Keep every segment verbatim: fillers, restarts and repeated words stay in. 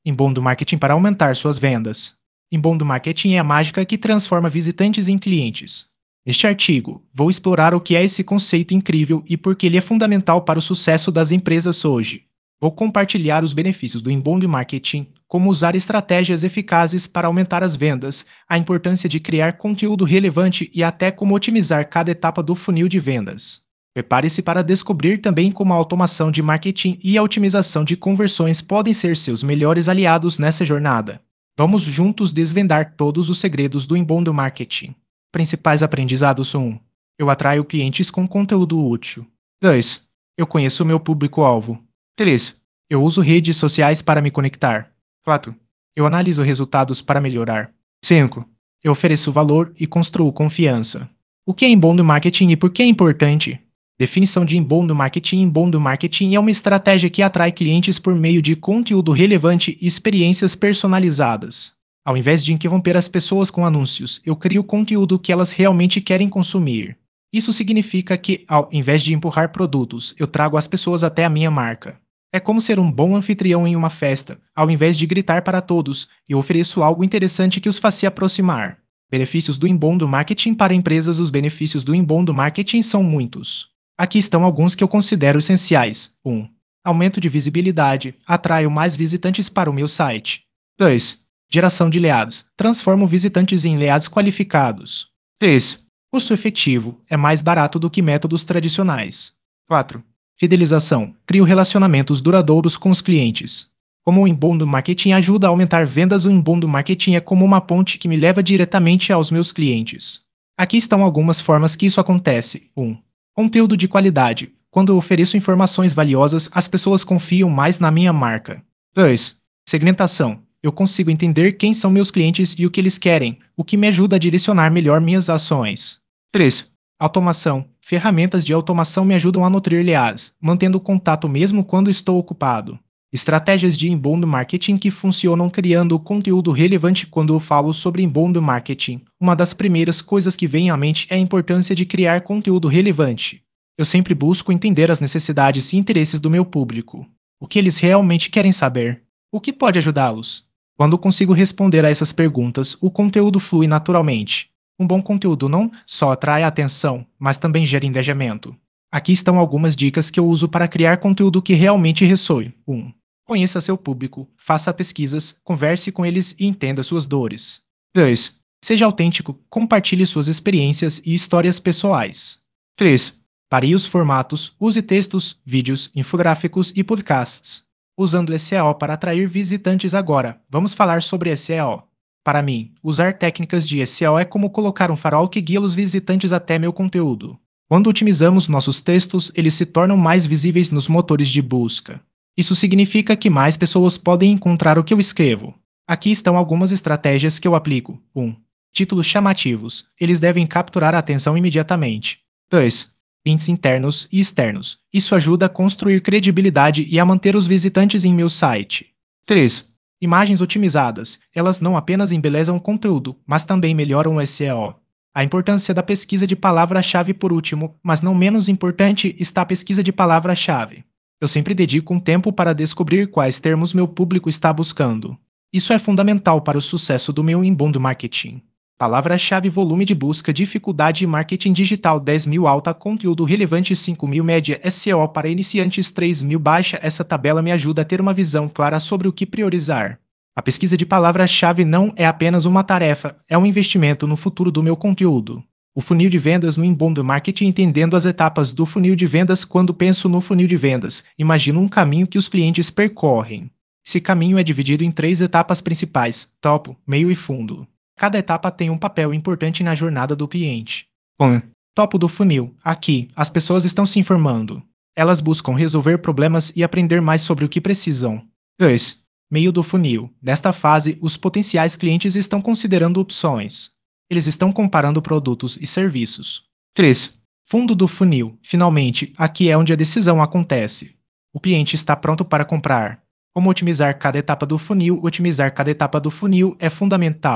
Inbound marketing para aumentar suas vendas. Inbound marketing é a mágica que transforma visitantes em clientes. Neste artigo, vou explorar o que é esse conceito incrível e por que ele é fundamental para o sucesso das empresas hoje. Vou compartilhar os benefícios do inbound marketing, como usar estratégias eficazes para aumentar as vendas, a importância de criar conteúdo relevante e até como otimizar cada etapa do funil de vendas. Prepare-se para descobrir também como a automação de marketing e a otimização de conversões podem ser seus melhores aliados nessa jornada. Vamos juntos desvendar todos os segredos do inbound marketing. Principais aprendizados: um. Eu atraio clientes com conteúdo útil. dois. Eu conheço o meu público-alvo. três. Eu uso redes sociais para me conectar. quatro. Eu analiso resultados para melhorar. cinco. Eu ofereço valor e construo confiança. O que é inbound marketing e por que é importante? Definição de inbound marketing. Inbound marketing é uma estratégia que atrai clientes por meio de conteúdo relevante e experiências personalizadas. Ao invés de interromper as pessoas com anúncios, eu crio conteúdo que elas realmente querem consumir. Isso significa que, ao invés de empurrar produtos, eu trago as pessoas até a minha marca. É como ser um bom anfitrião em uma festa. Ao invés de gritar para todos, eu ofereço algo interessante que os faça se aproximar. Benefícios do inbound marketing para empresas. Os benefícios do inbound marketing são muitos. Aqui estão alguns que eu considero essenciais. um. Aumento de visibilidade. Atraio mais visitantes para o meu site. dois. Geração de leads. Transformo visitantes em leads qualificados. três. Custo efetivo. É mais barato do que métodos tradicionais. quatro. Fidelização. Crio relacionamentos duradouros com os clientes. Como o inbound marketing ajuda a aumentar vendas, o inbound marketing é como uma ponte que me leva diretamente aos meus clientes. Aqui estão algumas formas que isso acontece. um. Conteúdo de qualidade. Quando eu ofereço informações valiosas, as pessoas confiam mais na minha marca. dois. Segmentação. Eu consigo entender quem são meus clientes e o que eles querem, o que me ajuda a direcionar melhor minhas ações. três. Automação. Ferramentas de automação me ajudam a nutrir leads, mantendo contato mesmo quando estou ocupado. Estratégias de inbound marketing que funcionam criando conteúdo relevante. Quando eu falo sobre inbound marketing, uma das primeiras coisas que vem à mente é a importância de criar conteúdo relevante. Eu sempre busco entender as necessidades e interesses do meu público. O que eles realmente querem saber? O que pode ajudá-los? Quando consigo responder a essas perguntas, o conteúdo flui naturalmente. Um bom conteúdo não só atrai a atenção, mas também gera engajamento. Aqui estão algumas dicas que eu uso para criar conteúdo que realmente ressoe. um. Conheça seu público, faça pesquisas, converse com eles e entenda suas dores. dois. Seja autêntico, compartilhe suas experiências e histórias pessoais. três. Varie os formatos, use textos, vídeos, infográficos e podcasts. Usando S E O para atrair visitantes. Agora, vamos falar sobre S E O. Para mim, usar técnicas de S E O é como colocar um farol que guia os visitantes até meu conteúdo. Quando otimizamos nossos textos, eles se tornam mais visíveis nos motores de busca. Isso significa que mais pessoas podem encontrar o que eu escrevo. Aqui estão algumas estratégias que eu aplico. um. Títulos chamativos. Eles devem capturar a atenção imediatamente. dois. Links internos e externos. Isso ajuda a construir credibilidade e a manter os visitantes em meu site. três. Imagens otimizadas. Elas não apenas embelezam o conteúdo, mas também melhoram o S E O. A importância da pesquisa de palavra-chave. Por último, mas não menos importante, está a pesquisa de palavra-chave. Eu sempre dedico um tempo para descobrir quais termos meu público está buscando. Isso é fundamental para o sucesso do meu inbound marketing. Palavra-chave: volume de busca, dificuldade, marketing digital dez mil, alta, conteúdo relevante cinco mil, média, S E O para iniciantes três mil, baixa. Essa tabela me ajuda a ter uma visão clara sobre o que priorizar. A pesquisa de palavra-chave não é apenas uma tarefa, é um investimento no futuro do meu conteúdo. O funil de vendas no inbound marketing. Entendendo as etapas do funil de vendas. Quando penso no funil de vendas, imagino um caminho que os clientes percorrem. Esse caminho é dividido em três etapas principais: topo, meio e fundo. Cada etapa tem um papel importante na jornada do cliente. um. Topo do funil. Aqui, as pessoas estão se informando. Elas buscam resolver problemas e aprender mais sobre o que precisam. dois. Meio do funil. Nesta fase, os potenciais clientes estão considerando opções. Eles estão comparando produtos e serviços. três. Fundo do funil. Finalmente, aqui é onde a decisão acontece. O cliente está pronto para comprar. Como otimizar cada etapa do funil? Otimizar cada etapa do funil é fundamental.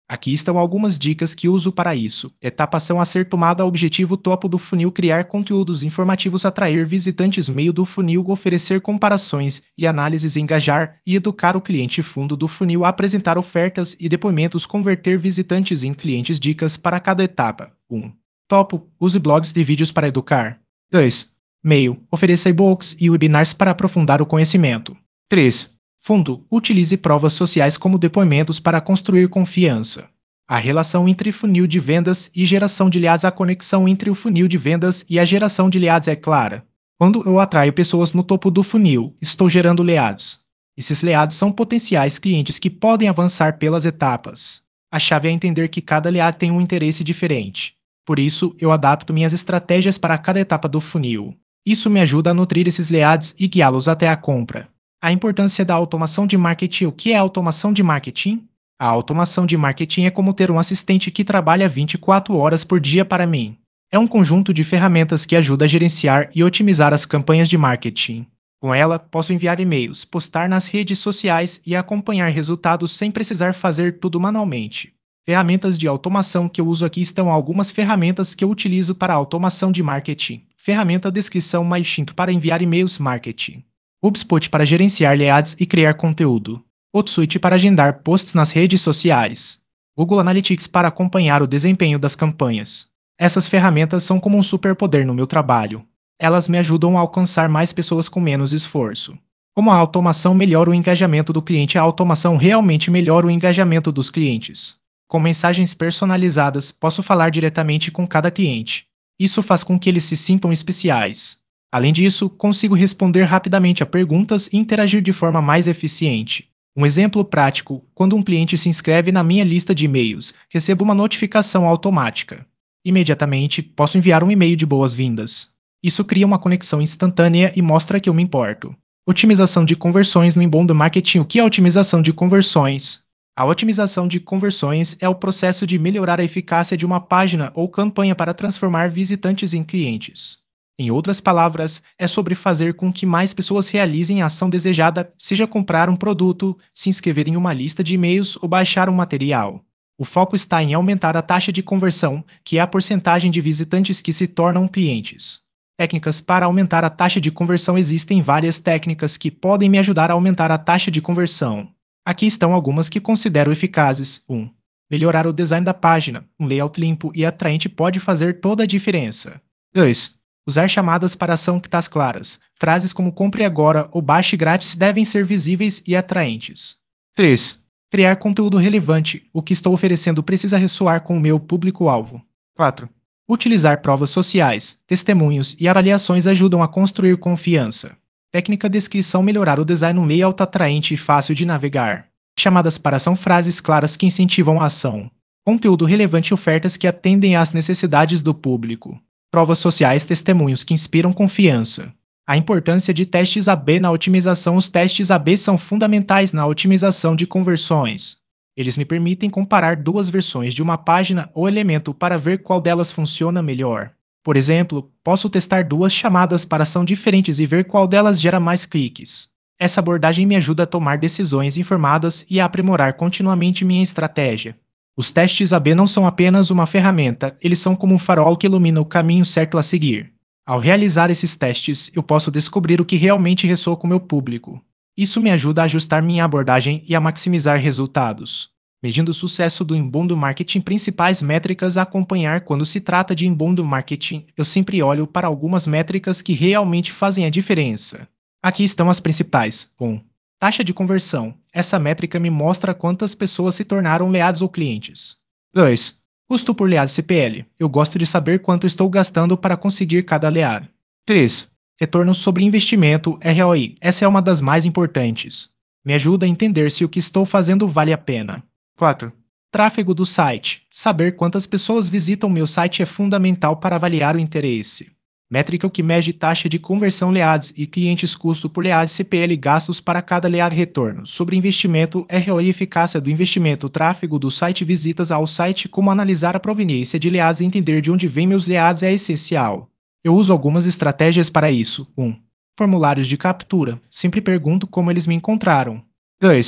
Aqui estão algumas dicas que uso para isso. Etapa são a ser tomada objetivo topo do funil criar conteúdos informativos atrair visitantes meio do funil oferecer comparações e análises engajar e educar o cliente fundo do funil apresentar ofertas e depoimentos converter visitantes em clientes dicas para cada etapa. um. Topo, use blogs e vídeos para educar. dois. Meio, ofereça e-books e webinars para aprofundar o conhecimento. três. Fundo, utilize provas sociais como depoimentos para construir confiança. A relação entre funil de vendas e geração de leads. A conexão entre o funil de vendas e a geração de leads é clara. Quando eu atraio pessoas no topo do funil, estou gerando leads. Esses leads são potenciais clientes que podem avançar pelas etapas. A chave é entender que cada lead tem um interesse diferente. Por isso, eu adapto minhas estratégias para cada etapa do funil. Isso me ajuda a nutrir esses leads e guiá-los até a compra. A importância da automação de marketing. O que é automação de marketing? A automação de marketing é como ter um assistente que trabalha vinte e quatro horas por dia para mim. É um conjunto de ferramentas que ajuda a gerenciar e otimizar as campanhas de marketing. Com ela, posso enviar e-mails, postar nas redes sociais e acompanhar resultados sem precisar fazer tudo manualmente. Ferramentas de automação que eu uso aqui estão algumas ferramentas que eu utilizo para automação de marketing. Ferramenta descrição MailChimp para enviar e-mails marketing. HubSpot para gerenciar leads e criar conteúdo. Hootsuite para agendar posts nas redes sociais. Google Analytics para acompanhar o desempenho das campanhas. Essas ferramentas são como um superpoder no meu trabalho. Elas me ajudam a alcançar mais pessoas com menos esforço. Como a automação melhora o engajamento do cliente, a automação realmente melhora o engajamento dos clientes. Com mensagens personalizadas, posso falar diretamente com cada cliente. Isso faz com que eles se sintam especiais. Além disso, consigo responder rapidamente a perguntas e interagir de forma mais eficiente. Um exemplo prático: quando um cliente se inscreve na minha lista de e-mails, recebo uma notificação automática. Imediatamente, posso enviar um e-mail de boas-vindas. Isso cria uma conexão instantânea e mostra que eu me importo. Otimização de conversões no inbound marketing. O que é otimização de conversões? A otimização de conversões é o processo de melhorar a eficácia de uma página ou campanha para transformar visitantes em clientes. Em outras palavras, é sobre fazer com que mais pessoas realizem a ação desejada, seja comprar um produto, se inscrever em uma lista de e-mails ou baixar um material. O foco está em aumentar a taxa de conversão, que é a porcentagem de visitantes que se tornam clientes. Técnicas para aumentar a taxa de conversão. Existem várias técnicas que podem me ajudar a aumentar a taxa de conversão. Aqui estão algumas que considero eficazes. um. Melhorar o design da página. Um layout limpo e atraente pode fazer toda a diferença. dois. Usar chamadas para ação que estás claras. Frases como compre agora ou baixe grátis devem ser visíveis e atraentes. três. Criar conteúdo relevante. O que estou oferecendo precisa ressoar com o meu público-alvo. quatro. Utilizar provas sociais, testemunhos e avaliações ajudam a construir confiança. Técnica descrição melhorar o design um layout atraente e fácil de navegar. Chamadas para ação frases claras que incentivam a ação. Conteúdo relevante ofertas que atendem às necessidades do público. Provas sociais testemunhos que inspiram confiança. A importância de testes A B na otimização. Os testes A B são fundamentais na otimização de conversões. Eles me permitem comparar duas versões de uma página ou elemento para ver qual delas funciona melhor. Por exemplo, posso testar duas chamadas para ação diferentes e ver qual delas gera mais cliques. Essa abordagem me ajuda a tomar decisões informadas e a aprimorar continuamente minha estratégia. Os testes A B não são apenas uma ferramenta, eles são como um farol que ilumina o caminho certo a seguir. Ao realizar esses testes, eu posso descobrir o que realmente ressoa com o meu público. Isso me ajuda a ajustar minha abordagem e a maximizar resultados. Medindo o sucesso do inbound marketing. Principais métricas a acompanhar. Quando se trata de inbound marketing, eu sempre olho para algumas métricas que realmente fazem a diferença. Aqui estão as principais. um. Taxa de conversão. Essa métrica me mostra quantas pessoas se tornaram leads ou clientes. dois. Custo por lead C P L. Eu gosto de saber quanto estou gastando para conseguir cada lead. três. Retorno sobre investimento R O I. Essa é uma das mais importantes. Me ajuda a entender se o que estou fazendo vale a pena. quatro. Tráfego do site. Saber quantas pessoas visitam meu site é fundamental para avaliar o interesse. Métrica que mede taxa de conversão leads e clientes custo por lead C P L gastos para cada lead retorno. Sobre investimento R O I eficácia do investimento tráfego do site visitas ao site como analisar a proveniência de leads e entender de onde vêm meus leads é essencial. Eu uso algumas estratégias para isso. um. Formulários de captura. Sempre pergunto como eles me encontraram. dois.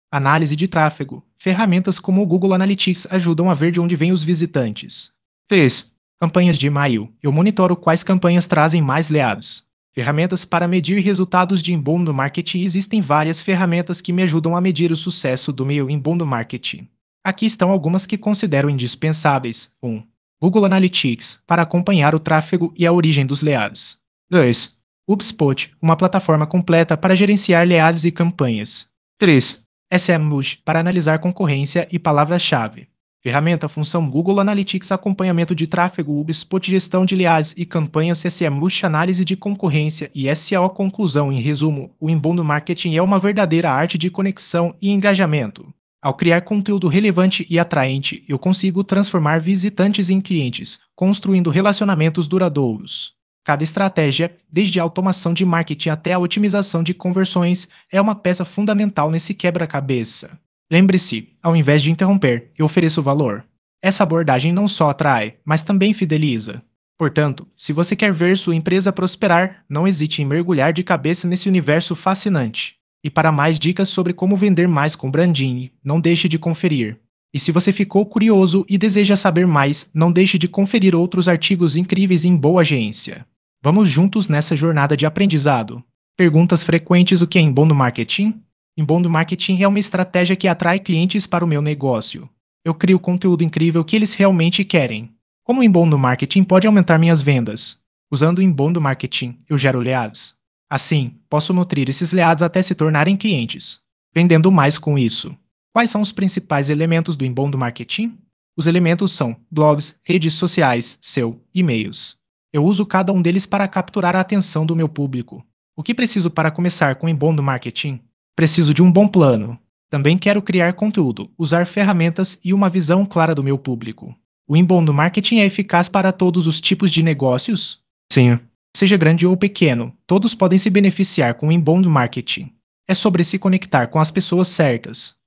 Análise de tráfego. Ferramentas como o Google Analytics ajudam a ver de onde vêm os visitantes. três. Campanhas de e-mail. Eu monitoro quais campanhas trazem mais leads. Ferramentas para medir resultados de inbound marketing. Existem várias ferramentas que me ajudam a medir o sucesso do meu inbound marketing. Aqui estão algumas que considero indispensáveis. um. Google Analytics, para acompanhar o tráfego e a origem dos leads. dois. HubSpot, uma plataforma completa para gerenciar leads e campanhas. três. SEMrush, para analisar concorrência e palavras-chave. Ferramenta função Google Analytics acompanhamento de tráfego, HubSpot gestão de leads e campanhas, SEMrush análise de concorrência e S E O. Conclusão. Em resumo, o inbound marketing é uma verdadeira arte de conexão e engajamento. Ao criar conteúdo relevante e atraente, eu consigo transformar visitantes em clientes, construindo relacionamentos duradouros. Cada estratégia, desde a automação de marketing até a otimização de conversões, é uma peça fundamental nesse quebra-cabeça. Lembre-se, ao invés de interromper, eu ofereço valor. Essa abordagem não só atrai, mas também fideliza. Portanto, se você quer ver sua empresa prosperar, não hesite em mergulhar de cabeça nesse universo fascinante. E para mais dicas sobre como vender mais com branding, não deixe de conferir. E se você ficou curioso e deseja saber mais, não deixe de conferir outros artigos incríveis em Boa Agência. Vamos juntos nessa jornada de aprendizado. Perguntas frequentes: o que é inbound marketing? Inbound marketing é uma estratégia que atrai clientes para o meu negócio. Eu crio conteúdo incrível que eles realmente querem. Como o inbound marketing pode aumentar minhas vendas? Usando o inbound marketing, eu gero leads. Assim, posso nutrir esses leads até se tornarem clientes, vendendo mais com isso. Quais são os principais elementos do inbound marketing? Os elementos são blogs, redes sociais, S E O, e-mails. Eu uso cada um deles para capturar a atenção do meu público. O que preciso para começar com inbound marketing? Preciso de um bom plano. Também quero criar conteúdo, usar ferramentas e uma visão clara do meu público. O inbound marketing é eficaz para todos os tipos de negócios? Sim. Seja grande ou pequeno, todos podem se beneficiar com o inbound marketing. É sobre se conectar com as pessoas certas.